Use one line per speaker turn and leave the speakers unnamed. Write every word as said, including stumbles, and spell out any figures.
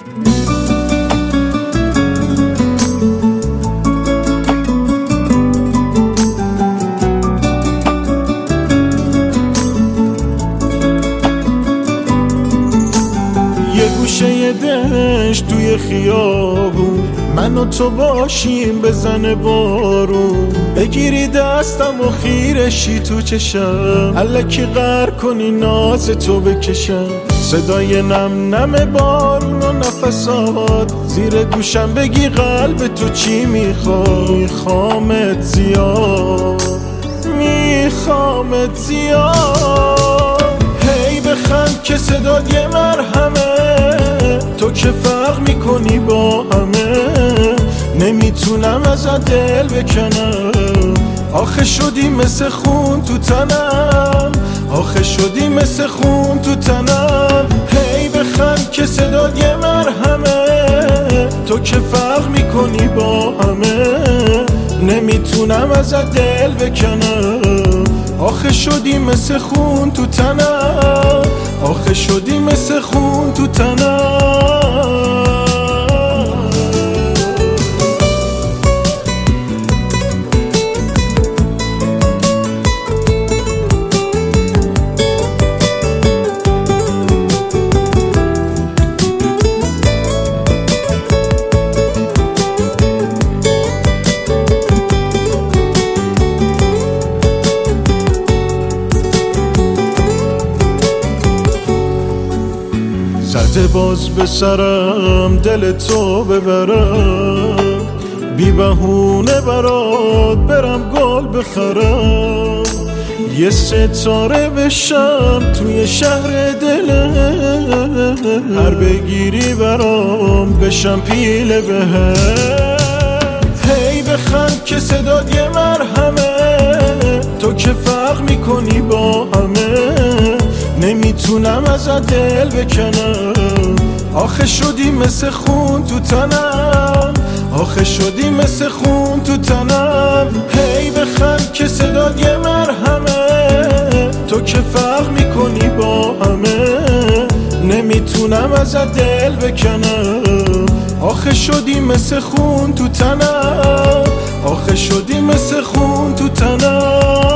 گوشه دشت توی خیابون من و تو باشیم بزنه بارون، بگیری دستم و خیرشی تو چشم، الکی غر کنی ناز تو بکشم، صدای نم نم بارون و نفسات زیر گوشم، بگی قلب تو چی میخواد. میخوامت زیاد میخوامت زیاد، هی بخند که صدات یه مرهمه، تو که فرق میکنی با همه، نمیتونم ازت دل بکنم، آخه شدی مثل خون تو تنم، آخه شدی مثل خون تو تنم، هی بخند که صدات یه مرهمه، تو که فرق میکنی با همه، نمیتونم ازت دل بکنم، آخه شدی مثل خون تو تنم، آخه شدی مثل خون تو تنم. زده باز به سرم دل تو ببرم، بی بهونه برات برم گل بخرم، یه ستاره بشم توی شهر دلت، هر بگیری برام بشم پیله بهت، هی بخند که صدات یه مرهمه، تو که فرق میکنی با همه، نمیتونم ازت دل بکنم، آخه شدی مثل خون تو تنم، آخه شدی مثل خون تو تنم، هی بخند که صدات یه مرهمه، تو که فرق میکنی با همه، نمیتونم ازت دل بکنم، آخه شدی مثل خون تو تنم، آخه شدی مثل خون تو تنم.